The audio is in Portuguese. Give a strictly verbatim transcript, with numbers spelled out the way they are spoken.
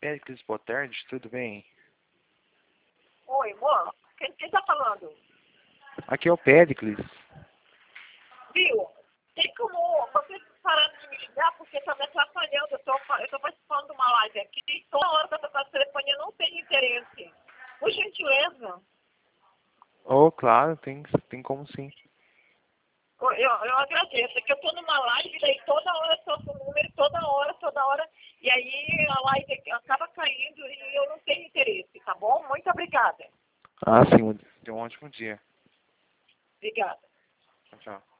Péricles, boa tarde, tudo bem? Oi, amor. Quem, quem tá falando? Aqui é o Péricles. Viu? Tem como você parar de me ligar porque tá me atrapalhando. Eu tô, fa- eu tô participando de uma live aqui e toda hora que eu tô com o telefone eu não tenho interesse. Por gentileza, Oh, claro, tem, tem como sim. eu, eu eu agradeço. É que eu tô numa live e daí toda hora eu tô com o número, toda hora, toda hora. E aí a live acaba caindo e eu não tenho interesse, tá bom? Muito obrigada. Ah, sim, tenha um ótimo dia. Obrigada. Tchau, tchau.